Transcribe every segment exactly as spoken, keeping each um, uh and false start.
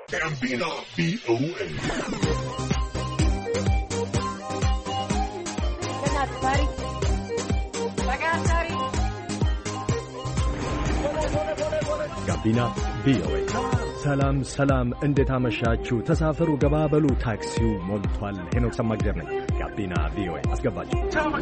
ጋቢና ቪኦኤ ጋቢና ቪኦኤ። ሰላም ሰላም፣ እንዴት አመሻችሁ? ተሳፈሩ፣ ገባበሉ፣ ታክሲው ሞልቷል። ሄኖክ ሰማግደር ነኝ። ጋቢና ቪኦኤ አስገባችሁ።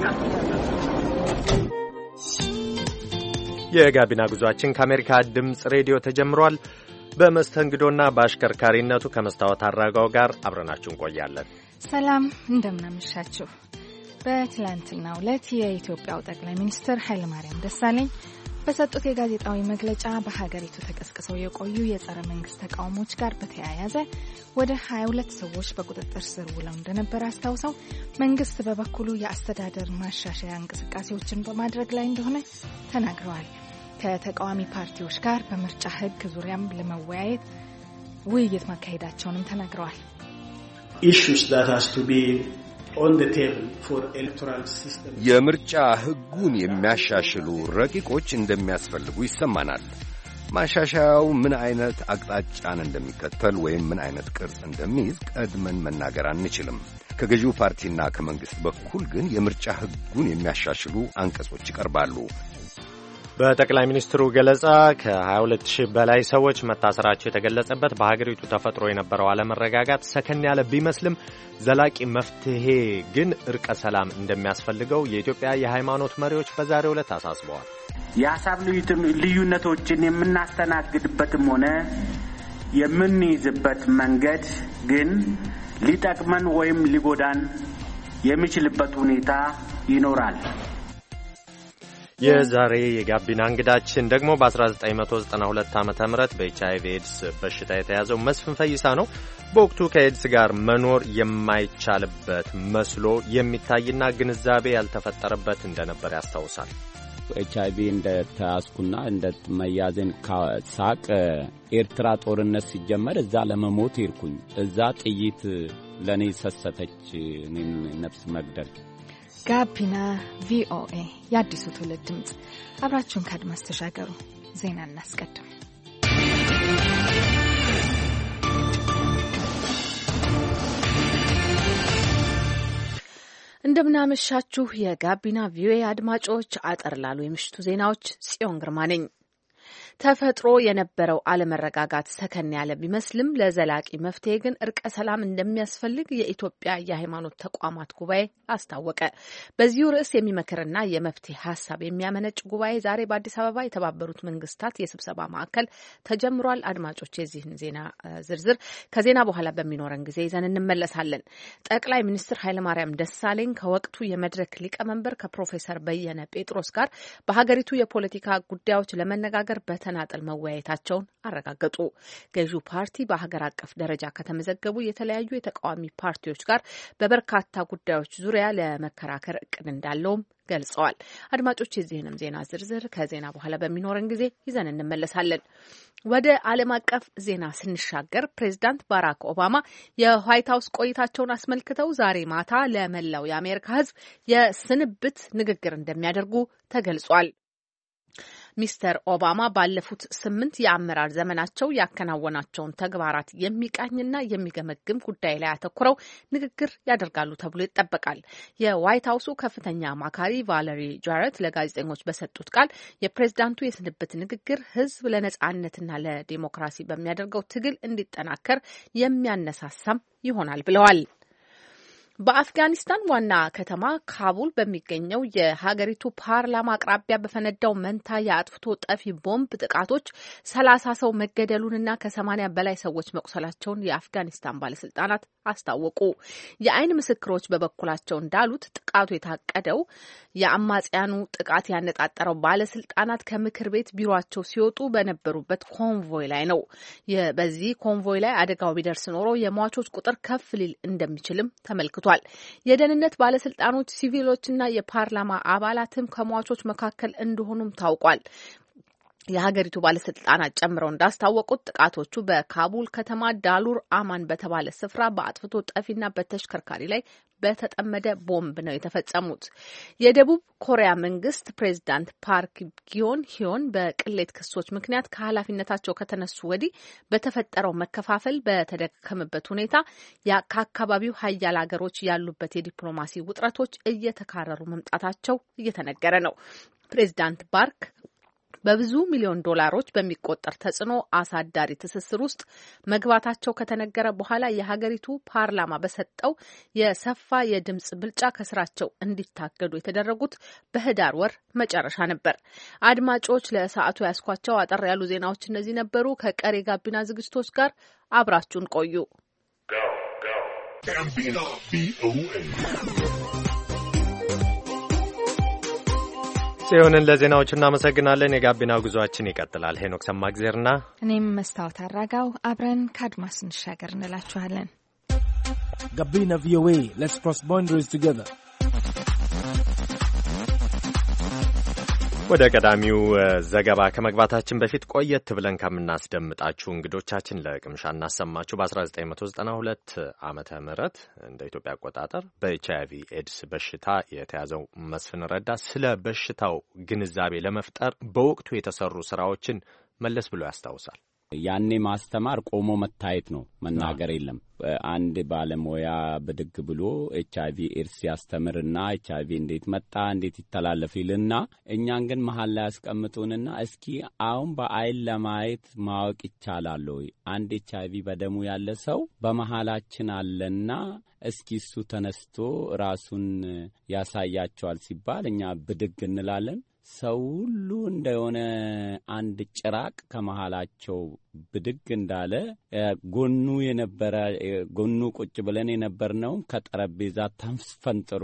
የጋቢና ጉዟችን ከአሜሪካ ድምፅ ሬዲዮ ተጀምሯል። በመስተንግዶና በአሽከርካሪነቱ ከመስታወት አራጋው ጋር አብረናችሁ እንቆያለን። ሰላም እንደምናመሻችሁ። በትላንትናው ዕለት የኢትዮጵያው ጠቅላይ ሚኒስትር ኃይለማርያም ደሳለኝ በሰጡት የጋዜጣዊ መግለጫ በሀገሪቱ ተቀስቅሰው የቆዩ የጸረ መንግስት ተቃውሞች ጋር በተያያዘ ወደ ሀያ ሁለት ሰዎች በቁጥጥር ስር ውለው እንደነበር አስታውሰው መንግስት በበኩሉ የአስተዳደር ማሻሻያ እንቅስቃሴዎችን በማድረግ ላይ እንደሆነ ተናግረዋል። ከተቃዋሚ ፓርቲዎች ጋር በምርጫ ህግ ዙሪያም ለመወያየት ውይይት ማካሄዳቸውንም ተናግረዋል። issues that has to be on the table for electoral system የምርጫ ህጉን የሚያሻሽሉ ረቂቆች እንደሚያስፈልጉ ይሰማናል። ማሻሻያው ምን አይነት አቅጣጫን እንደሚከተል ወይም ምን አይነት ቅርጽ እንደሚይዝ ቀድመን መናገር አንችልም። ከገዢው ፓርቲና ከመንግስት በኩል ግን የምርጫ ህጉን የሚያሻሽሉ አንቀጾች ይቀርባሉ። በጠቅላይ ሚኒስትሩ ገለጻ ከሀያ ሁለት ሺህ በላይ ሰዎች መታሰራቸው የተገለጸበት በሀገሪቱ ተፈጥሮ የነበረው አለመረጋጋት ሰከን ያለ ቢመስልም ዘላቂ መፍትሄ ግን እርቀ ሰላም እንደሚያስፈልገው የኢትዮጵያ የሃይማኖት መሪዎች በዛሬው ዕለት አሳስበዋል። የሐሳብ ልዩነቶችን የምናስተናግድበትም ሆነ የምንይዝበት መንገድ ግን ሊጠቅመን ወይም ሊጎዳን የሚችልበት ሁኔታ ይኖራል። የዛሬ የጋቢና እንግዳችን ደግሞ በ1992 ዓመተ ምህረት በኤችአይቪ ኤድስ በሽታ የተያዘው መስፍን ፈይሳ ነው። በወቅቱ ከኤድስ ጋር መኖር የማይቻልበት መስሎ የሚታይና ግንዛቤ ያልተፈጠረበት እንደነበር ያስታውሳል። ኤችአይቪ እንደተያዝኩና እንደመያዘን ሳቅ ኤርትራ ጦርነት ሲጀመር እዛ ለመሞት ይርኩኝ እዛ ጥይት ለኔ ሰሰተች እኔን ነፍስ መግደል። ጋቢና ቪኦኤ የአዲሱ ትውልድ ድምጽ። አብራችሁን ከአድማስ ተሻገሩ። ዜና እናስቀድም። እንደምናመሻችሁ የጋቢና ቪኦኤ አድማጮች፣ አጠር ላሉ የምሽቱ ዜናዎች ጽዮን ግርማ ነኝ። ተፈጥሮ የነበረው አለመረጋጋት ሰከን ያለ ቢመስልም ለዘላቂ መፍትሄ ግን እርቀ ሰላም እንደሚያስፈልግ የኢትዮጵያ የሃይማኖት ተቋማት ጉባኤ አስታወቀ። በዚሁ ርዕስ የሚመክርና የመፍትሄ ሀሳብ የሚያመነጭ ጉባኤ ዛሬ በአዲስ አበባ የተባበሩት መንግስታት የስብሰባ ማዕከል ተጀምሯል። አድማጮች የዚህን ዜና ዝርዝር ከዜና በኋላ በሚኖረን ጊዜ ይዘን እንመለሳለን። ጠቅላይ ሚኒስትር ኃይለማርያም ደሳለኝ ከወቅቱ የመድረክ ሊቀመንበር ከፕሮፌሰር በየነ ጴጥሮስ ጋር በሀገሪቱ የፖለቲካ ጉዳዮች ለመነጋገር በተናጠል መወያየታቸውን አረጋገጡ። ገዢው ፓርቲ በሀገር አቀፍ ደረጃ ከተመዘገቡ የተለያዩ የተቃዋሚ ፓርቲዎች ጋር በበርካታ ጉዳዮች ዙሪያ ለመከራከር እቅድ እንዳለውም ገልጸዋል። አድማጮች የዚህንም ዜና ዝርዝር ከዜና በኋላ በሚኖረን ጊዜ ይዘን እንመለሳለን። ወደ ዓለም አቀፍ ዜና ስንሻገር ፕሬዚዳንት ባራክ ኦባማ የዋይት ሀውስ ቆይታቸውን አስመልክተው ዛሬ ማታ ለመላው የአሜሪካ ሕዝብ የስንብት ንግግር እንደሚያደርጉ ተገልጿል። ሚስተር ኦባማ ባለፉት ስምንት የአመራር ዘመናቸው ያከናወናቸውን ተግባራት የሚቃኝና የሚገመግም ጉዳይ ላይ አተኩረው ንግግር ያደርጋሉ ተብሎ ይጠበቃል። የዋይት ሀውሱ ከፍተኛ አማካሪ ቫለሪ ጃሬት ለጋዜጠኞች በሰጡት ቃል የፕሬዝዳንቱ የስንብት ንግግር ህዝብ ለነጻነትና ለዲሞክራሲ በሚያደርገው ትግል እንዲጠናከር የሚያነሳሳም ይሆናል ብለዋል። በአፍጋኒስታን ዋና ከተማ ካቡል በሚገኘው የሀገሪቱ ፓርላማ አቅራቢያ በፈነዳው መንታ የአጥፍቶ ጠፊ ቦምብ ጥቃቶች ሰላሳ ሰው መገደሉንና ከሰማኒያ በላይ ሰዎች መቁሰላቸውን የአፍጋኒስታን ባለስልጣናት አስታወቁ። የአይን ምስክሮች በበኩላቸው እንዳሉት ጥቃቱ የታቀደው የአማጽያኑ ጥቃት ያነጣጠረው ባለስልጣናት ከምክር ቤት ቢሮአቸው ሲወጡ በነበሩበት ኮንቮይ ላይ ነው። በዚህ ኮንቮይ ላይ አደጋው ቢደርስ ኖሮ የሟቾች ቁጥር ከፍ ሊል እንደሚችልም ተመልክቷል። የደህንነት ባለስልጣኖች ሲቪሎችና የፓርላማ አባላትም ከሟቾች መካከል እንደሆኑም ታውቋል። የሀገሪቱ ባለስልጣናት ጨምረው እንዳስታወቁት ጥቃቶቹ በካቡል ከተማ ዳሉር አማን በተባለ ስፍራ በአጥፍቶ ጠፊና በተሽከርካሪ ላይ በተጠመደ ቦምብ ነው የተፈጸሙት። የደቡብ ኮሪያ መንግስት ፕሬዚዳንት ፓርክ ጊዮን ሂዮን በቅሌት ክሶች ምክንያት ከኃላፊነታቸው ከተነሱ ወዲህ በተፈጠረው መከፋፈል በተደከመበት ሁኔታ ከአካባቢው ሀያል ሀገሮች ያሉበት የዲፕሎማሲ ውጥረቶች እየተካረሩ መምጣታቸው እየተነገረ ነው። ፕሬዚዳንት ፓርክ በብዙ ሚሊዮን ዶላሮች በሚቆጠር ተጽዕኖ አሳዳሪ ትስስር ውስጥ መግባታቸው ከተነገረ በኋላ የሀገሪቱ ፓርላማ በሰጠው የሰፋ የድምጽ ብልጫ ከስራቸው እንዲታገዱ የተደረጉት በህዳር ወር መጨረሻ ነበር። አድማጮች ለሰዓቱ ያስኳቸው አጠር ያሉ ዜናዎች እነዚህ ነበሩ። ከቀሪ ጋቢና ዝግጅቶች ጋር አብራችሁን ቆዩ። ጽዮንን ለዜናዎቹ እናመሰግናለን። የጋቢና ጉዟችን ይቀጥላል። ሄኖክ ሰማግዜርና እኔም መስታወት አራጋው አብረን ከአድማስ እንሻገር እንላችኋለን። ጋቢና ቪኦኤ ሌትስ ክሮስ ባውንደሪስ ቱጌዘር። ወደ ቀዳሚው ዘገባ ከመግባታችን በፊት ቆየት ብለን ከምናስደምጣችሁ እንግዶቻችን ለቅምሻ እናሰማችሁ። በ1992 ዓመተ ምህረት እንደ ኢትዮጵያ አቆጣጠር በኤች አይ ቪ ኤድስ በሽታ የተያዘው መስፍን ረዳ ስለ በሽታው ግንዛቤ ለመፍጠር በወቅቱ የተሰሩ ስራዎችን መለስ ብሎ ያስታውሳል። ያኔ ማስተማር ቆሞ መታየት ነው፣ መናገር የለም። አንድ ባለሙያ ብድግ ብሎ ኤች አይ ቪ ኤድስ ያስተምርና ኤች አይ ቪ እንዴት መጣ እንዴት ይተላለፍ ይልና እኛን ግን መሀል ላይ ያስቀምጡንና እስኪ አሁን በአይን ለማየት ማወቅ ይቻላል ወይ? አንድ ኤች አይ ቪ በደሙ ያለ ሰው በመሃላችን አለና እስኪ እሱ ተነስቶ ራሱን ያሳያቸዋል ሲባል እኛ ብድግ እንላለን። ሰው ሁሉ እንደሆነ አንድ ጭራቅ ከመሃላቸው ብድግ እንዳለ ጎኑ የነበረ ጎኑ ቁጭ ብለን የነበርነው ከጠረጴዛ ተንፈንጥሮ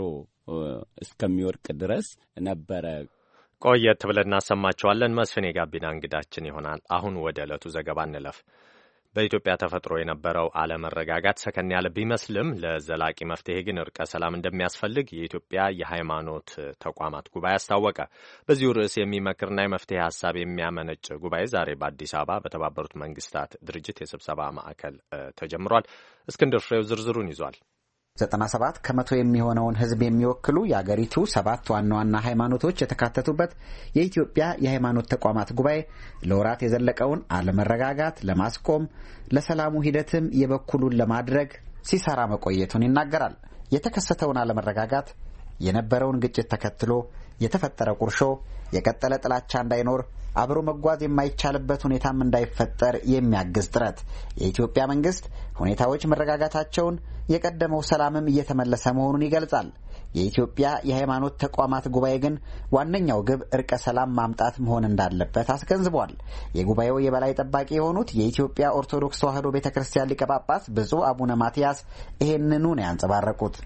እስከሚወርቅ ድረስ ነበረ። ቆየት ብለን እናሰማቸዋለን። መስፍን የጋቢና እንግዳችን ይሆናል። አሁን ወደ ዕለቱ ዘገባ እንለፍ። በኢትዮጵያ ተፈጥሮ የነበረው አለመረጋጋት ሰከን ያለ ቢመስልም ለዘላቂ መፍትሄ ግን እርቀ ሰላም እንደሚያስፈልግ የኢትዮጵያ የሃይማኖት ተቋማት ጉባኤ አስታወቀ። በዚሁ ርዕስ የሚመክርና የመፍትሄ ሀሳብ የሚያመነጭ ጉባኤ ዛሬ በአዲስ አበባ በተባበሩት መንግስታት ድርጅት የስብሰባ ማዕከል ተጀምሯል። እስክንድር ፍሬው ዝርዝሩን ይዟል። ዘጠና ሰባት ከመቶ የሚሆነውን ሕዝብ የሚወክሉ የአገሪቱ ሰባት ዋና ዋና ሃይማኖቶች የተካተቱበት የኢትዮጵያ የሃይማኖት ተቋማት ጉባኤ ለወራት የዘለቀውን አለመረጋጋት ለማስቆም ለሰላሙ ሂደትም የበኩሉን ለማድረግ ሲሰራ መቆየቱን ይናገራል። የተከሰተውን አለመረጋጋት፣ የነበረውን ግጭት ተከትሎ የተፈጠረ ቁርሾ፣ የቀጠለ ጥላቻ እንዳይኖር አብሮ መጓዝ የማይቻልበት ሁኔታም እንዳይፈጠር የሚያግዝ ጥረት የኢትዮጵያ መንግስት ሁኔታዎች መረጋጋታቸውን የቀደመው ሰላምም እየተመለሰ መሆኑን ይገልጻል። የኢትዮጵያ የሃይማኖት ተቋማት ጉባኤ ግን ዋነኛው ግብ እርቀ ሰላም ማምጣት መሆን እንዳለበት አስገንዝቧል። የጉባኤው የበላይ ጠባቂ የሆኑት የኢትዮጵያ ኦርቶዶክስ ተዋሕዶ ቤተክርስቲያን ሊቀ ጳጳስ ብፁዕ አቡነ ማትያስ ይሄንኑ ነው ያንጸባረቁት።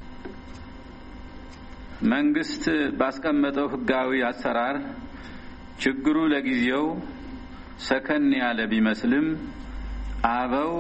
መንግስት ባስቀመጠው ህጋዊ አሰራር ችግሩ ለጊዜው ሰከን ያለ ቢመስልም አበው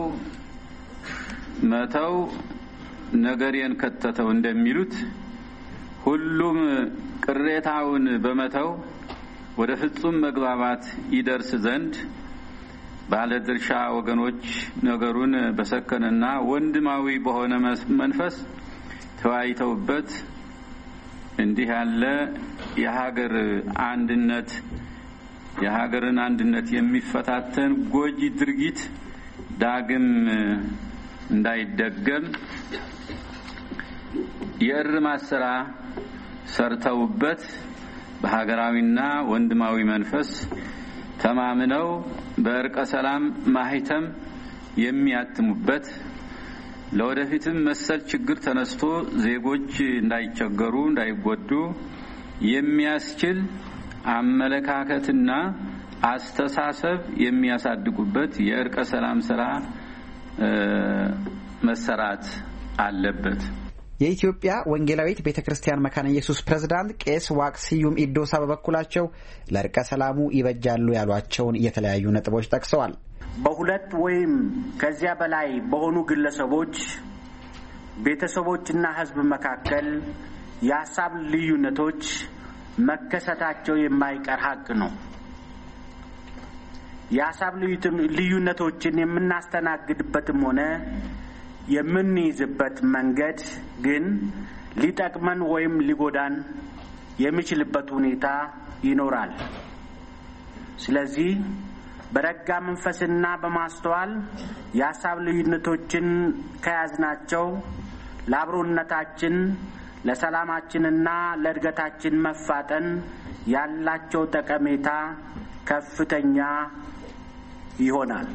መተው ነገርን ከተተው እንደሚሉት ሁሉም ቅሬታውን በመተው ወደ ፍጹም መግባባት ይደርስ ዘንድ ባለድርሻ ወገኖች ነገሩን በሰከነና ወንድማዊ በሆነ መንፈስ ተወያይተውበት እንዲህ ያለ የሀገር አንድነት የሀገርን አንድነት የሚፈታተን ጎጂ ድርጊት ዳግም እንዳይደገም የእርማት ስራ ሰርተውበት በሀገራዊና ወንድማዊ መንፈስ ተማምነው በእርቀ ሰላም ማህተም የሚያትሙበት ለወደፊትም መሰል ችግር ተነስቶ ዜጎች እንዳይቸገሩ እንዳይጎዱ የሚያስችል አመለካከትና አስተሳሰብ የሚያሳድጉበት የእርቀ ሰላም ስራ መሰራት አለበት። የኢትዮጵያ ወንጌላዊት ቤተክርስቲያን መካነ ኢየሱስ ፕሬዝዳንት ቄስ ዋቅስዩም ኢዶሳ በበኩላቸው ለእርቀ ሰላሙ ይበጃሉ ያሏቸውን የተለያዩ ነጥቦች ጠቅሰዋል። በሁለት ወይም ከዚያ በላይ በሆኑ ግለሰቦች፣ ቤተሰቦችና ሕዝብ መካከል የሀሳብ ልዩነቶች መከሰታቸው የማይቀር ሀቅ ነው። የሐሳብ ልዩነቶችን የምናስተናግድበትም ሆነ የምንይዝበት መንገድ ግን ሊጠቅመን ወይም ሊጎዳን የሚችልበት ሁኔታ ይኖራል። ስለዚህ በረጋ መንፈስና በማስተዋል የሐሳብ ልዩነቶችን ከያዝናቸው ለአብሮነታችን ለሰላማችንና ለእድገታችን መፋጠን ያላቸው ጠቀሜታ ከፍተኛ ይሆናል።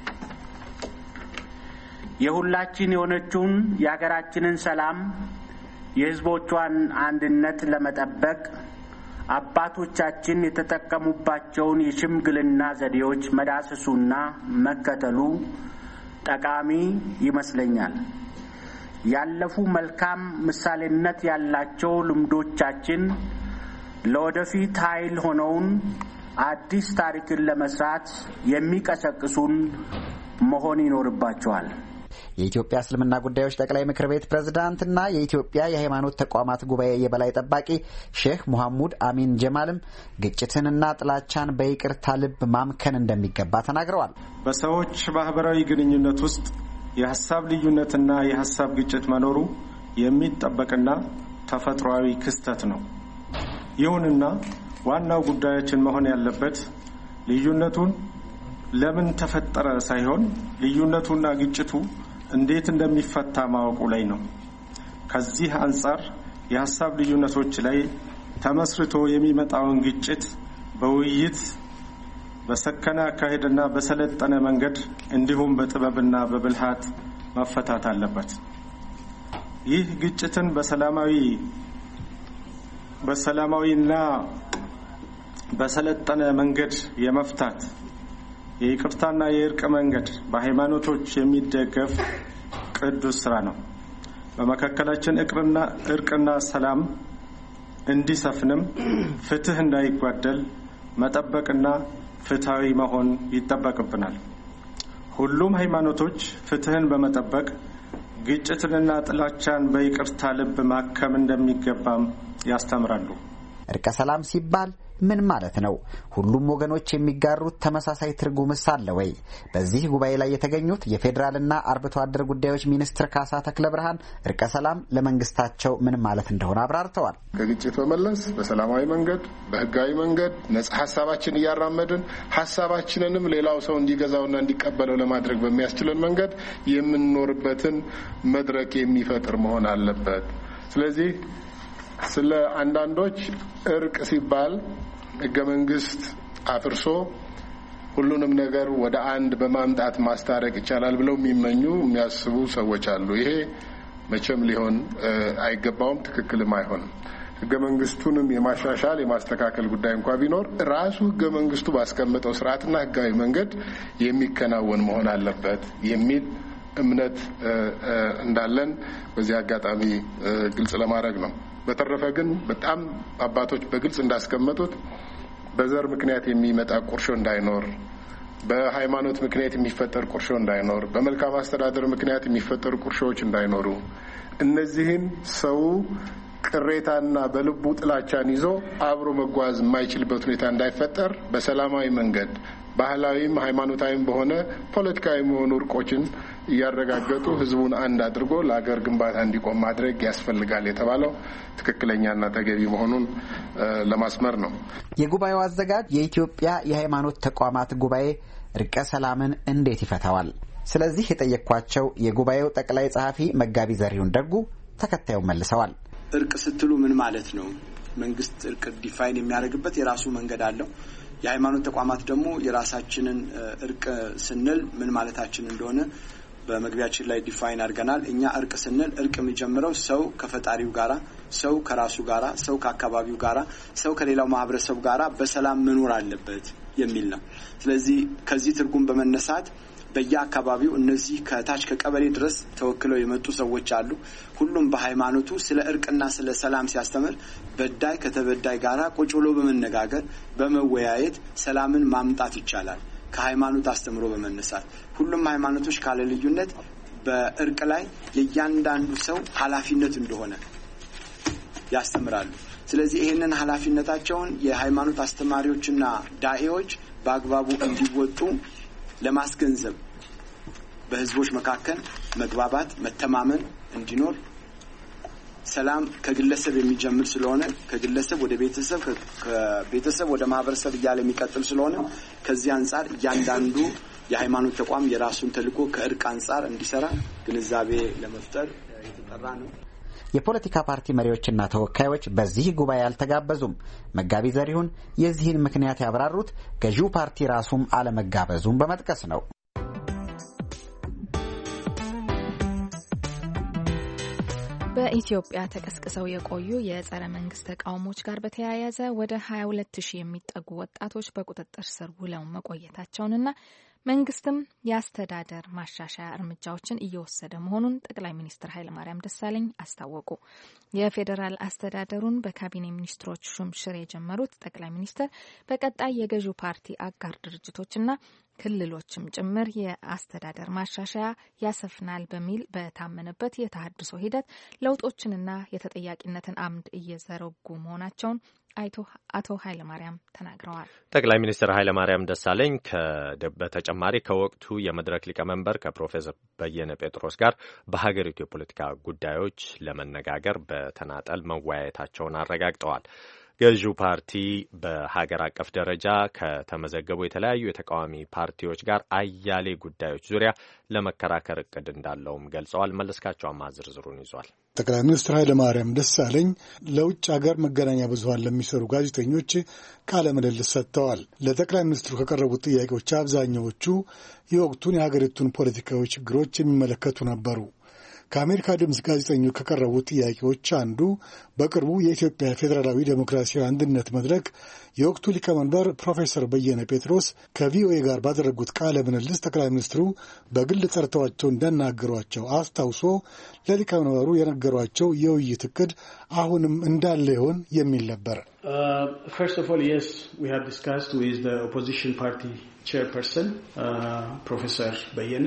የሁላችን የሆነችውን የሀገራችንን ሰላም የሕዝቦቿን አንድነት ለመጠበቅ አባቶቻችን የተጠቀሙባቸውን የሽምግልና ዘዴዎች መዳሰሱና መከተሉ ጠቃሚ ይመስለኛል። ያለፉ መልካም ምሳሌነት ያላቸው ልምዶቻችን ለወደፊት ኃይል ሆነውን አዲስ ታሪክን ለመስራት የሚቀሰቅሱን መሆን ይኖርባቸዋል። የኢትዮጵያ እስልምና ጉዳዮች ጠቅላይ ምክር ቤት ፕሬዝዳንትና የኢትዮጵያ የሃይማኖት ተቋማት ጉባኤ የበላይ ጠባቂ ሼክ ሙሐሙድ አሚን ጀማልም ግጭትንና ጥላቻን በይቅርታ ልብ ማምከን እንደሚገባ ተናግረዋል። በሰዎች ማህበራዊ ግንኙነት ውስጥ የሐሳብ ልዩነትና የሐሳብ ግጭት መኖሩ የሚጠበቅና ተፈጥሯዊ ክስተት ነው። ይሁንና ዋናው ጉዳያችን መሆን ያለበት ልዩነቱን ለምን ተፈጠረ ሳይሆን ልዩነቱና ግጭቱ እንዴት እንደሚፈታ ማወቁ ላይ ነው። ከዚህ አንጻር የሐሳብ ልዩነቶች ላይ ተመስርቶ የሚመጣውን ግጭት በውይይት በሰከነ አካሄድና በሰለጠነ መንገድ እንዲሁም በጥበብና በብልሃት መፈታት አለበት። ይህ ግጭትን በሰላማዊ በሰላማዊና በሰለጠነ መንገድ የመፍታት የይቅርታና የእርቅ መንገድ በሃይማኖቶች የሚደገፍ ቅዱስ ስራ ነው። በመካከላችን እርቅና እርቅና ሰላም እንዲሰፍንም ፍትህ እንዳይጓደል መጠበቅና ፍትሃዊ መሆን ይጠበቅብናል። ሁሉም ሃይማኖቶች ፍትህን በመጠበቅ ግጭትንና ጥላቻን በይቅርታ ልብ ማከም እንደሚገባም ያስተምራሉ። እርቀ ሰላም ሲባል ምን ማለት ነው? ሁሉም ወገኖች የሚጋሩት ተመሳሳይ ትርጉምስ አለ ወይ? በዚህ ጉባኤ ላይ የተገኙት የፌዴራልና አርብቶ አደር ጉዳዮች ሚኒስትር ካሳ ተክለ ብርሃን እርቀ ሰላም ለመንግስታቸው ምን ማለት እንደሆነ አብራርተዋል። ከግጭት በመለስ በሰላማዊ መንገድ በህጋዊ መንገድ ነጻ ሐሳባችን እያራመድን ሐሳባችንንም ሌላው ሰው እንዲገዛውና እንዲቀበለው ለማድረግ በሚያስችለን መንገድ የምንኖርበትን መድረክ የሚፈጥር መሆን አለበት። ስለዚህ ስለ አንዳንዶች እርቅ ሲባል ህገ መንግስት አፍርሶ ሁሉንም ነገር ወደ አንድ በማምጣት ማስታረቅ ይቻላል ብለው የሚመኙ የሚያስቡ ሰዎች አሉ። ይሄ መቼም ሊሆን አይገባውም፣ ትክክልም አይሆንም። ህገ መንግስቱንም የማሻሻል የማስተካከል ጉዳይ እንኳን ቢኖር ራሱ ህገ መንግስቱ ባስቀመጠው ስርዓትና ህጋዊ መንገድ የሚከናወን መሆን አለበት የሚል እምነት እንዳለን በዚህ አጋጣሚ ግልጽ ለማድረግ ነው። በተረፈ ግን በጣም አባቶች በግልጽ እንዳስቀመጡት በዘር ምክንያት የሚመጣ ቁርሾ እንዳይኖር፣ በሃይማኖት ምክንያት የሚፈጠር ቁርሾ እንዳይኖር፣ በመልካም አስተዳደር ምክንያት የሚፈጠሩ ቁርሾዎች እንዳይኖሩ፣ እነዚህን ሰው ቅሬታና በልቡ ጥላቻን ይዞ አብሮ መጓዝ የማይችልበት ሁኔታ እንዳይፈጠር በሰላማዊ መንገድ ባህላዊም ሃይማኖታዊም በሆነ ፖለቲካዊ የሆኑ እርቆችን እያረጋገጡ ህዝቡን አንድ አድርጎ ለሀገር ግንባታ እንዲቆም ማድረግ ያስፈልጋል የተባለው ትክክለኛና ተገቢ መሆኑን ለማስመር ነው። የጉባኤው አዘጋጅ የኢትዮጵያ የሃይማኖት ተቋማት ጉባኤ እርቀ ሰላምን እንዴት ይፈታዋል? ስለዚህ የጠየቅኳቸው የጉባኤው ጠቅላይ ጸሐፊ መጋቢ ዘሪሁን ደጉ ተከታዩን መልሰዋል። እርቅ ስትሉ ምን ማለት ነው? መንግስት እርቅ ዲፋይን የሚያደርግበት የራሱ መንገድ አለው። የሃይማኖት ተቋማት ደግሞ የራሳችንን እርቅ ስንል ምን ማለታችን እንደሆነ በመግቢያችን ላይ ዲፋይን አድርገናል። እኛ እርቅ ስንል እርቅ የሚጀምረው ሰው ከፈጣሪው ጋራ፣ ሰው ከራሱ ጋራ፣ ሰው ከአካባቢው ጋራ፣ ሰው ከሌላው ማህበረሰብ ጋራ በሰላም መኖር አለበት የሚል ነው። ስለዚህ ከዚህ ትርጉም በመነሳት በየአካባቢው እነዚህ ከታች ከቀበሌ ድረስ ተወክለው የመጡ ሰዎች አሉ። ሁሉም በሃይማኖቱ ስለ እርቅና ስለ ሰላም ሲያስተምር በዳይ ከተበዳይ ጋራ ቁጭ ብሎ በመነጋገር በመወያየት ሰላምን ማምጣት ይቻላል። ከሃይማኖት አስተምሮ በመነሳት ሁሉም ሃይማኖቶች ካለ ልዩነት በእርቅ ላይ የእያንዳንዱ ሰው ኃላፊነት እንደሆነ ያስተምራሉ። ስለዚህ ይሄንን ኃላፊነታቸውን የሃይማኖት አስተማሪዎችና ዳኢዎች በአግባቡ እንዲወጡ ለማስገንዘብ በህዝቦች መካከል መግባባት መተማመን እንዲኖር ሰላም ከግለሰብ የሚጀምር ስለሆነ ከግለሰብ ወደ ቤተሰብ ከቤተሰብ ወደ ማህበረሰብ እያለ የሚቀጥል ስለሆነ ከዚህ አንፃር እያንዳንዱ የሃይማኖት ተቋም የራሱን ተልዕኮ ከእርቅ አንፃር እንዲሰራ ግንዛቤ ለመፍጠር የተጠራ ነው። የፖለቲካ ፓርቲ መሪዎችና ተወካዮች በዚህ ጉባኤ አልተጋበዙም። መጋቢ ዘሪሁን የዚህን ምክንያት ያብራሩት ገዢው ፓርቲ ራሱም አለመጋበዙን በመጥቀስ ነው። በኢትዮጵያ ተቀስቅሰው የቆዩ የጸረ መንግስት ተቃውሞች ጋር በተያያዘ ወደ ሀያ ሁለት ሺህ የሚጠጉ ወጣቶች በቁጥጥር ስር ውለው መቆየታቸውንና መንግስትም የአስተዳደር ማሻሻያ እርምጃዎችን እየወሰደ መሆኑን ጠቅላይ ሚኒስትር ኃይለማርያም ደሳለኝ አስታወቁ። የፌዴራል አስተዳደሩን በካቢኔ ሚኒስትሮች ሹምሽር የጀመሩት ጠቅላይ ሚኒስትር በቀጣይ የገዢው ፓርቲ አጋር ድርጅቶችና ክልሎችም ጭምር የአስተዳደር ማሻሻያ ያሰፍናል በሚል በታመነበት የተሃድሶ ሂደት ለውጦችንና የተጠያቂነትን አምድ እየዘረጉ መሆናቸውን አቶ ኃይለማርያም ተናግረዋል። ጠቅላይ ሚኒስትር ኃይለማርያም ደሳለኝ በተጨማሪ ከወቅቱ የመድረክ ሊቀመንበር ከፕሮፌሰር በየነ ጴጥሮስ ጋር በሀገሪቱ የፖለቲካ ጉዳዮች ለመነጋገር በተናጠል መወያየታቸውን አረጋግጠዋል። ገዢው ፓርቲ በሀገር አቀፍ ደረጃ ከተመዘገቡ የተለያዩ የተቃዋሚ ፓርቲዎች ጋር አያሌ ጉዳዮች ዙሪያ ለመከራከር እቅድ እንዳለውም ገልጸዋል። መለስካቸው አማ ዝርዝሩን ይዟል። ጠቅላይ ሚኒስትር ኃይለማርያም ደሳለኝ ለውጭ ሀገር መገናኛ ብዙኃን ለሚሰሩ ጋዜጠኞች ቃለ ምልልስ ሰጥተዋል። ለጠቅላይ ሚኒስትሩ ከቀረቡት ጥያቄዎች አብዛኛዎቹ የወቅቱን የሀገሪቱን ፖለቲካዊ ችግሮች የሚመለከቱ ነበሩ። ከአሜሪካ ድምፅ ጋዜጠኞች ከቀረቡት ጥያቄዎች አንዱ በቅርቡ የኢትዮጵያ ፌዴራላዊ ዴሞክራሲያዊ አንድነት መድረክ የወቅቱ ሊቀመንበር ፕሮፌሰር በየነ ጴጥሮስ ከቪኦኤ ጋር ባደረጉት ቃለ ምልልስ ጠቅላይ ሚኒስትሩ በግል ጠርተዋቸው እንዳናገሯቸው አስታውሶ ለሊቀመንበሩ የነገሯቸው የውይይት እቅድ አሁንም እንዳለ ይሆን የሚል ነበር። First of all, yes, we have discussed with the opposition party chairperson, uh, Professor በየነ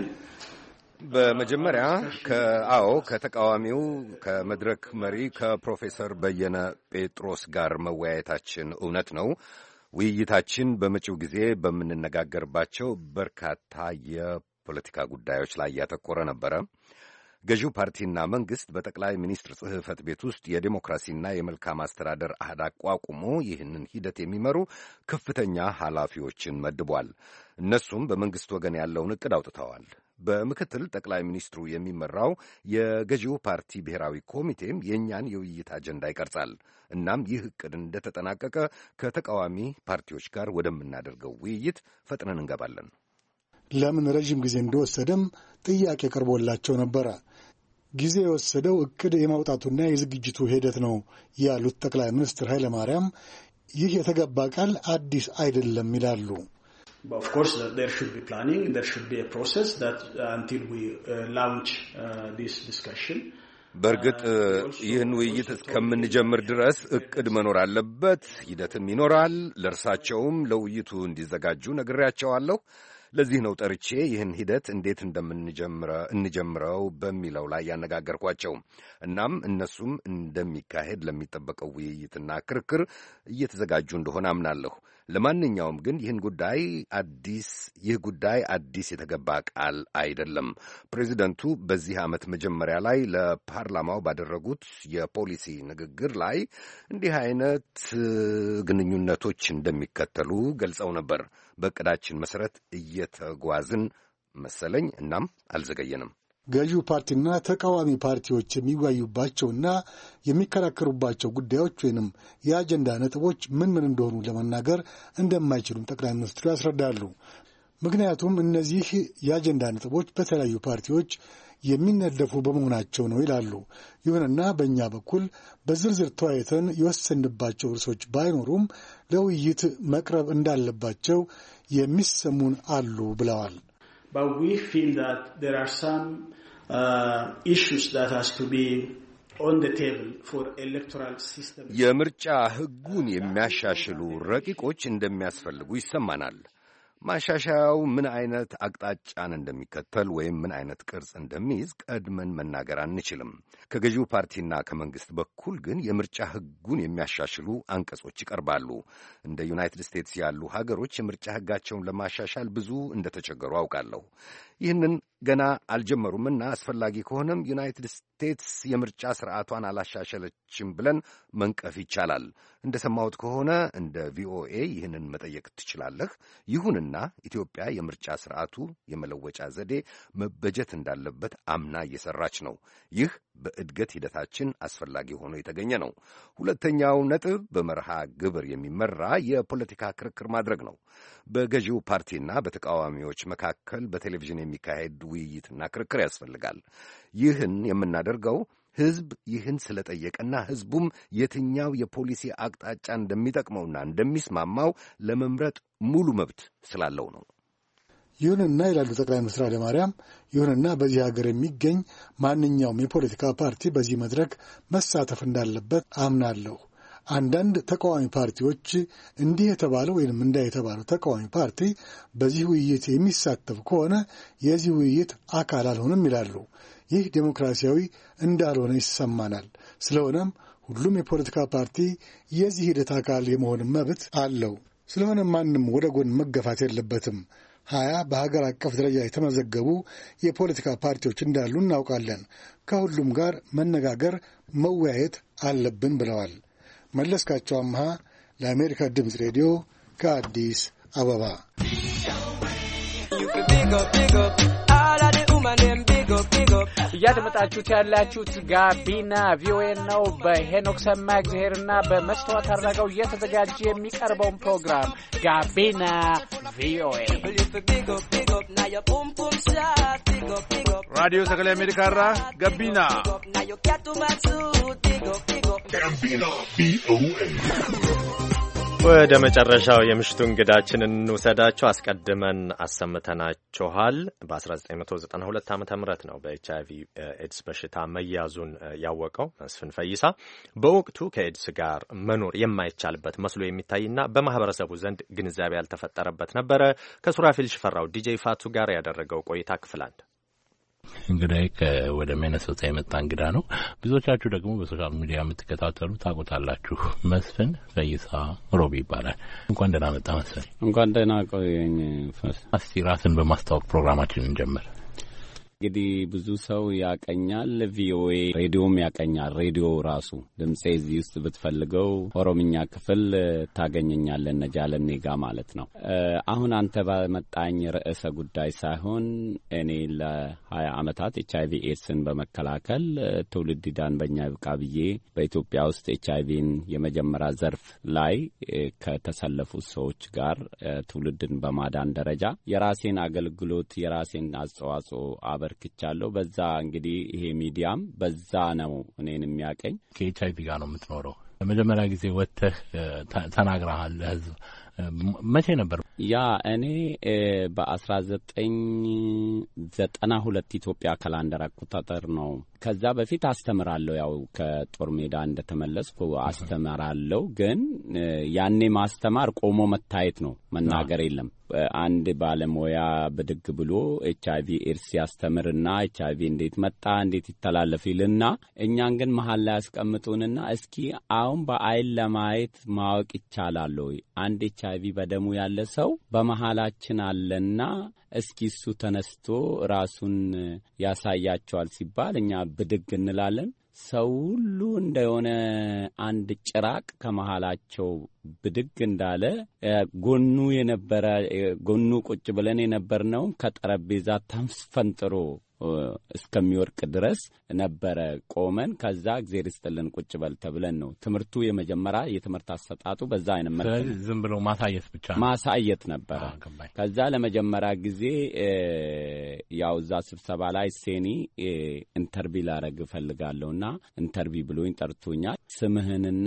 በመጀመሪያ ከአዎ ከተቃዋሚው ከመድረክ መሪ ከፕሮፌሰር በየነ ጴጥሮስ ጋር መወያየታችን እውነት ነው። ውይይታችን በመጪው ጊዜ በምንነጋገርባቸው በርካታ የፖለቲካ ጉዳዮች ላይ ያተኮረ ነበረ። ገዢው ፓርቲና መንግሥት በጠቅላይ ሚኒስትር ጽሕፈት ቤት ውስጥ የዴሞክራሲና የመልካም አስተዳደር አህድ አቋቁሞ ይህንን ሂደት የሚመሩ ከፍተኛ ኃላፊዎችን መድቧል። እነሱም በመንግሥት ወገን ያለውን ዕቅድ አውጥተዋል። በምክትል ጠቅላይ ሚኒስትሩ የሚመራው የገዢው ፓርቲ ብሔራዊ ኮሚቴም የእኛን የውይይት አጀንዳ ይቀርጻል። እናም ይህ ዕቅድ እንደተጠናቀቀ ከተቃዋሚ ፓርቲዎች ጋር ወደምናደርገው ውይይት ፈጥነን እንገባለን። ለምን ረዥም ጊዜ እንደወሰደም ጥያቄ ቀርቦላቸው ነበረ። ጊዜ የወሰደው ዕቅድ የማውጣቱና የዝግጅቱ ሂደት ነው ያሉት ጠቅላይ ሚኒስትር ኃይለማርያም ይህ የተገባ ቃል አዲስ አይደለም ይላሉ። But of course, there should be planning. There should be a process that uh, until we uh, launch uh, this discussion. በእርግጥ ይህን ውይይት እስከምንጀምር ድረስ ዕቅድ መኖር አለበት፣ ሂደትም ይኖራል። ለእርሳቸውም ለውይይቱ እንዲዘጋጁ ነግሬያቸዋለሁ። ለዚህ ነው ጠርቼ ይህን ሂደት እንዴት እንደምንጀምረው በሚለው ላይ ያነጋገርኳቸው። እናም እነሱም እንደሚካሄድ ለሚጠበቀው ውይይትና ክርክር እየተዘጋጁ እንደሆነ አምናለሁ። ለማንኛውም ግን ይህን ጉዳይ አዲስ ይህ ጉዳይ አዲስ የተገባ ቃል አይደለም። ፕሬዚደንቱ በዚህ ዓመት መጀመሪያ ላይ ለፓርላማው ባደረጉት የፖሊሲ ንግግር ላይ እንዲህ አይነት ግንኙነቶች እንደሚከተሉ ገልጸው ነበር። በዕቅዳችን መሠረት እየተጓዝን መሰለኝ። እናም አልዘገየንም። ገዢው ፓርቲና ተቃዋሚ ፓርቲዎች የሚወያዩባቸውና የሚከራከሩባቸው ጉዳዮች ወይንም የአጀንዳ ነጥቦች ምን ምን እንደሆኑ ለመናገር እንደማይችሉም ጠቅላይ ሚኒስትሩ ያስረዳሉ። ምክንያቱም እነዚህ የአጀንዳ ነጥቦች በተለያዩ ፓርቲዎች የሚነደፉ በመሆናቸው ነው ይላሉ። ይሁንና በእኛ በኩል በዝርዝር ተወያይተን የወሰንባቸው ርዕሶች ባይኖሩም ለውይይት መቅረብ እንዳለባቸው የሚሰሙን አሉ ብለዋል። But we feel that there are some uh, issues that has to be on the table for electoral system. የምርጫ ሕጉን የሚያሻሽሉ ረቂቆች እንደሚያስፈልጉ ይሰማናል። ማሻሻያው ምን አይነት አቅጣጫን እንደሚከተል ወይም ምን አይነት ቅርጽ እንደሚይዝ ቀድመን መናገር አንችልም። ከገዢው ፓርቲና ከመንግስት በኩል ግን የምርጫ ሕጉን የሚያሻሽሉ አንቀጾች ይቀርባሉ። እንደ ዩናይትድ ስቴትስ ያሉ ሀገሮች የምርጫ ሕጋቸውን ለማሻሻል ብዙ እንደተቸገሩ አውቃለሁ። ይህንን ገና አልጀመሩምና አስፈላጊ ከሆነም ዩናይትድ ስቴትስ የምርጫ ስርዓቷን አላሻሸለችም ብለን መንቀፍ ይቻላል። እንደሰማሁት ከሆነ እንደ ቪኦኤ ይህንን መጠየቅ ትችላለህ። ይሁንና ኢትዮጵያ የምርጫ ስርዓቱ የመለወጫ ዘዴ መበጀት እንዳለበት አምና እየሰራች ነው። ይህ በእድገት ሂደታችን አስፈላጊ ሆኖ የተገኘ ነው። ሁለተኛው ነጥብ በመርሃ ግብር የሚመራ የፖለቲካ ክርክር ማድረግ ነው። በገዢው ፓርቲና በተቃዋሚዎች መካከል በቴሌቪዥን የሚካሄድ ውይይትና ክርክር ያስፈልጋል። ይህን የምናደርገው ሕዝብ ይህን ስለጠየቀና ሕዝቡም የትኛው የፖሊሲ አቅጣጫ እንደሚጠቅመውና እንደሚስማማው ለመምረጥ ሙሉ መብት ስላለው ነው። ይሁንና ይላሉ ጠቅላይ ሚኒስትር ኃይለማርያም፣ ይሁንና በዚህ ሀገር የሚገኝ ማንኛውም የፖለቲካ ፓርቲ በዚህ መድረክ መሳተፍ እንዳለበት አምናለሁ። አንዳንድ ተቃዋሚ ፓርቲዎች እንዲህ የተባለው ወይንም እንዳ የተባለው ተቃዋሚ ፓርቲ በዚህ ውይይት የሚሳተፍ ከሆነ የዚህ ውይይት አካል አልሆንም ይላሉ። ይህ ዴሞክራሲያዊ እንዳልሆነ ይሰማናል። ስለሆነም ሁሉም የፖለቲካ ፓርቲ የዚህ ሂደት አካል የመሆን መብት አለው። ስለሆነም ማንም ወደ ጎን መገፋት የለበትም። ሀያ በሀገር አቀፍ ደረጃ የተመዘገቡ የፖለቲካ ፓርቲዎች እንዳሉ እናውቃለን። ከሁሉም ጋር መነጋገር፣ መወያየት አለብን ብለዋል። መለስካቸው አምሃ ለአሜሪካ ድምፅ ሬዲዮ ከአዲስ አበባ። እያደመጣችሁት ያላችሁት ጋቢና ቪኦኤ ነው። በሄኖክ ሰማ እግዚአብሔርና በመስተዋት አድረገው እየተዘጋጀ የሚቀርበውን ፕሮግራም ጋቢና ቪኦኤ ራዲዮ ሰገሌ አሜሪካ ራ ጋቢና ጋቢና ቪኦኤ። ወደ መጨረሻው የምሽቱ እንግዳችንን እንውሰዳቸው። አስቀድመን አሰምተናችኋል። በ1992 ዓመተ ምህረት ነው በኤች አይ ቪ ኤድስ በሽታ መያዙን ያወቀው መስፍን ፈይሳ። በወቅቱ ከኤድስ ጋር መኖር የማይቻልበት መስሎ የሚታይና በማህበረሰቡ ዘንድ ግንዛቤ ያልተፈጠረበት ነበረ። ከሱራፊል ሽፈራው ዲጄ ፋቱ ጋር ያደረገው ቆይታ ክፍል አንድ። እንግዲህ ወደ ሚነሶታ የመጣ እንግዳ ነው። ብዙዎቻችሁ ደግሞ በሶሻል ሚዲያ የምትከታተሉ ታውቁታላችሁ። መስፍን ፈይሳ ሮቢ ይባላል። እንኳን ደህና መጣ መስፍን። እንኳን ደህና ቆየኝ። እስቲ ራስን በማስተዋወቅ ፕሮግራማችንን እንጀምር። እንግዲህ ብዙ ሰው ያቀኛል፣ ቪኦኤ ሬዲዮም ያቀኛል። ሬዲዮ ራሱ ድምጼ እዚህ ውስጥ ብትፈልገው ኦሮምኛ ክፍል ታገኘኛለህ፣ ነጃለኔ ጋ ማለት ነው። አሁን አንተ ባመጣኝ ርዕሰ ጉዳይ ሳይሆን እኔ ለሀያ ዓመታት ኤች አይ ቪ ኤድስን በመከላከል ትውልድ ዳን በእኛ ይብቃ ብዬ በኢትዮጵያ ውስጥ ኤች አይ ቪን የመጀመሪያ ዘርፍ ላይ ከተሰለፉ ሰዎች ጋር ትውልድን በማዳን ደረጃ የራሴን አገልግሎት የራሴን አስተዋጽኦ አበርክቻለሁ። በዛ እንግዲህ ይሄ ሚዲያም በዛ ነው እኔን የሚያቀኝ። ከኤች አይ ቪ ጋር ነው የምትኖረው። ለመጀመሪያ ጊዜ ወጥተህ ተናግረሃል ለህዝብ። መቼ ነበር? ያ እኔ በአስራ ዘጠኝ ዘጠና ሁለት ኢትዮጵያ ካላንደር አቆጣጠር ነው። ከዛ በፊት አስተምራለሁ። ያው ከጦር ሜዳ እንደተመለስኩ አስተምራለሁ። ግን ያኔ ማስተማር ቆሞ መታየት ነው፣ መናገር የለም። አንድ ባለሙያ ብድግ ብሎ ኤች አይ ቪ ኤድስ ያስተምርና ኤች አይ ቪ እንዴት መጣ እንዴት ይተላለፍ ይልና እኛን ግን መሀል ላይ ያስቀምጡንና እስኪ አሁን በአይን ለማየት ማወቅ ይቻላል ወይ? አንድ ኤች አይ ቪ በደሙ ያለ ሰው በመሃላችን አለና እስኪ እሱ ተነስቶ ራሱን ያሳያቸዋል ሲባል እኛ ብድግ እንላለን። ሰው ሁሉ እንደሆነ አንድ ጭራቅ ከመሃላቸው ብድግ እንዳለ ጎኑ የነበረ ጎኑ ቁጭ ብለን የነበርነው ከጠረጴዛ ተንፈንጥሮ እስከሚወርቅ ድረስ ነበረ ቆመን። ከዛ እግዚአብሔር ይስጥልን ቁጭ በል ተብለን ነው ትምህርቱ የመጀመሪያ የትምህርት አሰጣጡ በዛ አይነት መልኩ ዝም ብሎ ማሳየት ብቻ ማሳየት ነበረ። ከዛ ለመጀመሪያ ጊዜ ያው እዛ ስብሰባ ላይ ሴኒ ኢንተርቪው ላረግ ፈልጋለሁና ኢንተርቪው ብሎኝ ጠርቶኛል። ስምህንና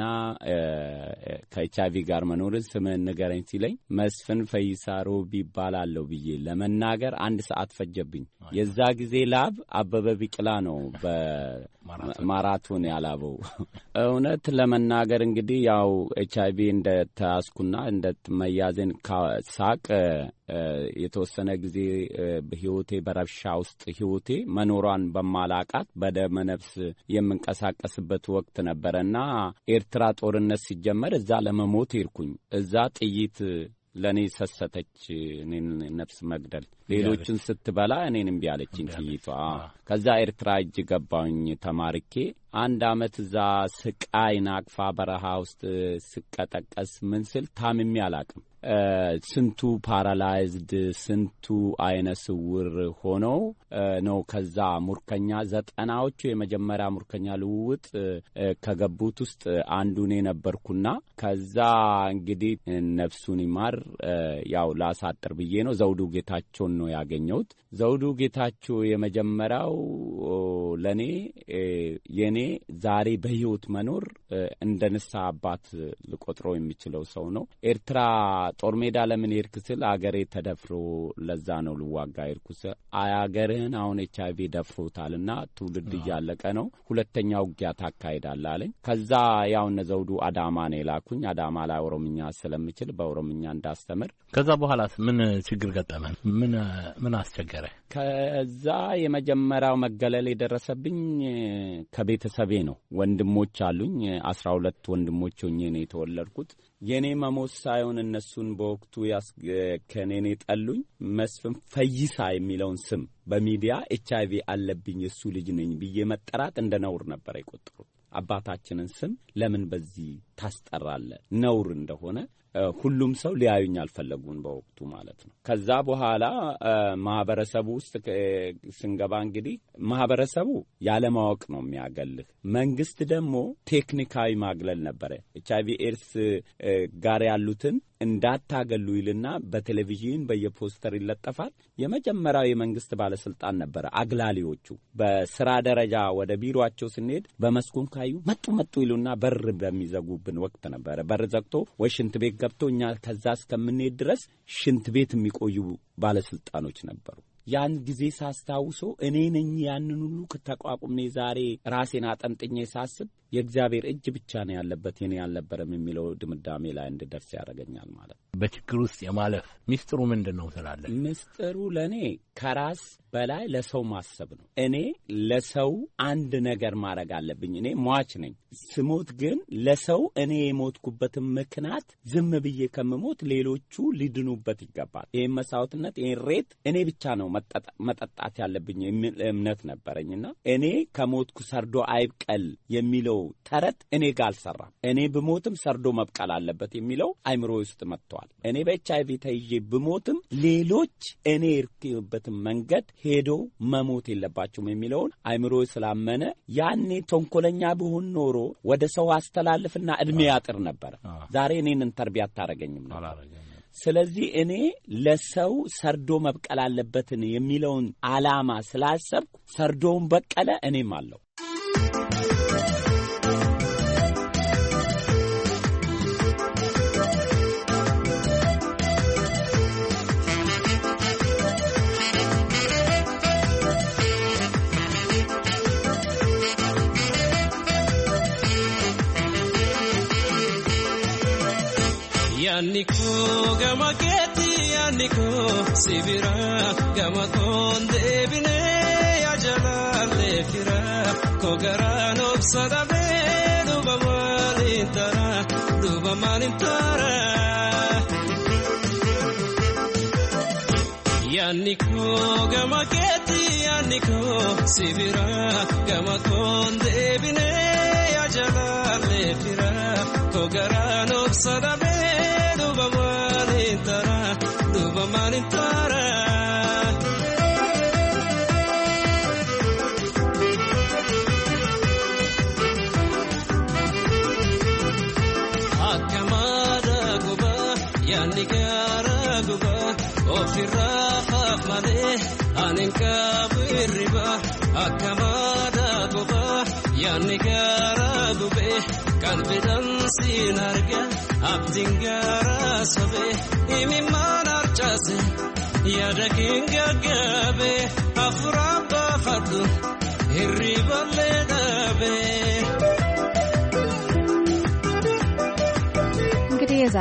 ከኤች አይ ቪ ጋር መኖርን ስምህን ንገረኝ ሲለኝ መስፍን ፈይሳ ሮቢ ይባላለሁ ብዬ ለመናገር አንድ ሰዓት ፈጀብኝ። የዛ ጊዜ ላብ አበበ ቢቅላ ነው ማራቶን ያላበው እውነት ለመናገር እንግዲህ ያው ኤችአይቪ እንደተያዝኩና እንደተመያዘን ሳቅ የተወሰነ ጊዜ በህይወቴ በረብሻ ውስጥ ህይወቴ መኖሯን በማላቃት በደመ ነፍስ የምንቀሳቀስበት ወቅት ነበርና ኤርትራ ጦርነት ሲጀመር እዛ ለመሞት ይርኩኝ እዛ ጥይት ለኔ ሰሰተች እኔን ነፍስ መግደል ሌሎችን ስትበላ እኔንም ቢያለችኝ ጥይቷ ከዛ ኤርትራ እጅ ገባኝ ተማርኬ አንድ አመት እዛ ስቃይ ናቅፋ በረሃ ውስጥ ስቀጠቀስ ምን ስል ታምሜ አላቅም ስንቱ ፓራላይዝድ ስንቱ አይነ ስውር ሆኖ ነው ከዛ ሙርከኛ ዘጠናዎቹ የመጀመሪያ ሙርከኛ ልውውጥ ከገቡት ውስጥ አንዱ እኔ ነበርኩና ከዛ እንግዲህ ነፍሱን ይማር ያው ላሳጥር ብዬ ነው ዘውዱ ጌታቸውን ነው ያገኘሁት ዘውዱ ጌታቸው የመጀመሪያው ለኔ የኔ ዛሬ በህይወት መኖር እንደነሳ አባት ልቆጥሮ የሚችለው ሰው ነው ኤርትራ ጦር ሜዳ ለምን ይርክስል አገሬ ተደፍሮ ለዛ ነው ልዋጋ ይርኩስ አያገርህን አሁን ኤችአይቪ ደፍሮታልና ትውልድ ያለቀ ነው ሁለተኛው ውጊያ ታካሂዳለህ አለኝ ከዛ ያው ነዘውዱ አዳማ ነው ላኩኝ አዳማ ላይ ኦሮምኛ ስለምችል በኦሮምኛ እንዳስተምር ከዛ በኋላስ ምን ችግር ገጠመን ምን ምን አስቸገረ ከዛ የመጀመሪያው መገለል የደረሰብኝ ከቤተሰቤ ነው ወንድሞች አሉኝ አስራ ሁለት ወንድሞች ሆኜ ነው የተወለድኩት የኔ መሞት ሳይሆን እነሱን በወቅቱ ከኔኔ ጠሉኝ መስፍን ፈይሳ የሚለውን ስም በሚዲያ ኤችአይቪ አለብኝ እሱ ልጅ ነኝ ብዬ መጠራት እንደ ነውር ነበር አይቆጥሩት አባታችንን ስም ለምን በዚህ ታስጠራለ ነውር እንደሆነ ሁሉም ሰው ሊያዩኝ አልፈለጉን በወቅቱ ማለት ነው ከዛ በኋላ ማህበረሰቡ ውስጥ ስንገባ እንግዲህ ማህበረሰቡ ያለ ማወቅ ነው የሚያገልህ መንግስት ደግሞ ቴክኒካዊ ማግለል ነበር ኤችአይቪ ኤድስ ጋር ያሉትን እንዳታገሉ ይልና በቴሌቪዥን በየፖስተር ይለጠፋል የመጀመሪያው የመንግስት ባለስልጣን ነበር አግላሊዎቹ በስራ ደረጃ ወደ ቢሮአቸው ስንሄድ በመስኮን ካዩ መጡ መጡ ይሉና በር በሚዘጉብን ወቅት ነበር በር ዘግቶ ወይ ሽንት ቤት ገብቶኛ ከዛ እስከምንሄድ ድረስ ሽንት ቤት የሚቆዩ ባለስልጣኖች ነበሩ ያን ጊዜ ሳስታውሶ እኔ ነኝ ያንን ሁሉ ከተቋቁሜ ዛሬ ራሴን አጠንጥኜ ሳስብ የእግዚአብሔር እጅ ብቻ ነው ያለበት የኔ ያልነበረም የሚለው ድምዳሜ ላይ እንድደርስ ያደርገኛል ማለት በችግር ውስጥ የማለፍ ሚስጥሩ ምንድነው ትላለህ ሚስጥሩ ለኔ ከራስ በላይ ለሰው ማሰብ ነው እኔ ለሰው አንድ ነገር ማድረግ አለብኝ እኔ ሟች ነኝ ስሞት ግን ለሰው እኔ የሞትኩበት ምክንያት ዝም ብዬ ከመሞት ሌሎቹ ሊድኑበት ይገባል ይሄን መሳውትነት ይሄን ሬት እኔ ብቻ ነው መጠጣት ያለብኝ እምነት ነበርኝና እኔ ከሞትኩ ሰርዶ አይብቀል የሚለው ተረት እኔ ጋር አልሰራም እኔ በሞትም ሰርዶ መብቀል አለበት የሚለው አይምሮ ውስጥ መጥቷል እኔ በኤችአይቪ ተይዤ በሞትም ሌሎች እኔ እርክበት መንገድ ሄዶ መሞት የለባቸውም የሚለውን አይምሮ ስላመነ ያኔ ተንኮለኛ ቢሆን ኖሮ ወደ ሰው አስተላልፍና እድሜ ያጥር ነበር ዛሬ እኔን ተርቢያ ታረጋኝም ነበር ስለዚህ እኔ ለሰው ሰርዶ መብቀል አለበትን የሚለውን አላማ ስላሰብኩ ሰርዶውን በቀለ እኔም አለው Yaniko gama keti yaniko sibira gama konde bine ya jalale fira kogarano sadabe duba malintara duba malintara Yaniko gama keti yaniko sibira gama konde bine ya jalale fira kogarano sadabe duba malintara duba malintara akamada guba yani gara guba ofira khafmale aninka birriba akamada guba yani gara gube kalbidan sinarga abdingara sabe imiman archase yadakinga gabe afraba fadu hirriballe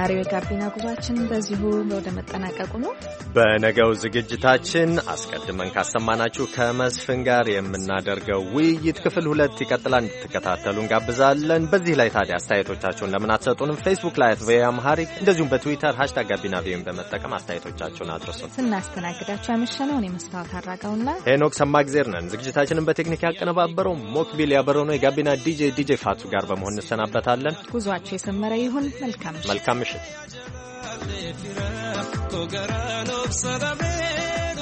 የዛሬው የጋቢና ጉዟችን በዚሁ ወደ መጠናቀቁ ነው። በነገው ዝግጅታችን አስቀድመን ካሰማናችሁ ከመስፍን ጋር የምናደርገው ውይይት ክፍል ሁለት ይቀጥላል። እንድትከታተሉ እንጋብዛለን። በዚህ ላይ ታዲያ አስተያየቶቻችሁን ለምን አትሰጡንም? ፌስቡክ ላይ አት ቪኦኤ አምሃሪክ እንደዚሁም በትዊተር ሃሽታግ ጋቢና ቪኦኤን በመጠቀም አስተያየቶቻችሁን አድርሱን። ስናስተናግዳችሁ ያመሸነው እኔ መስታወት አራጋውና ሄኖክ ሰማግዜር ነን። ዝግጅታችንን በቴክኒክ ያቀነባበረው ሞክቢል ያበረው ነው። የጋቢና ዲጄ ዲጄ ፋቱ ጋር በመሆን እንሰናበታለን። ጉዟችሁ የሰመረ ይሁን። መልካም ምሽት። መልካም ምሽት።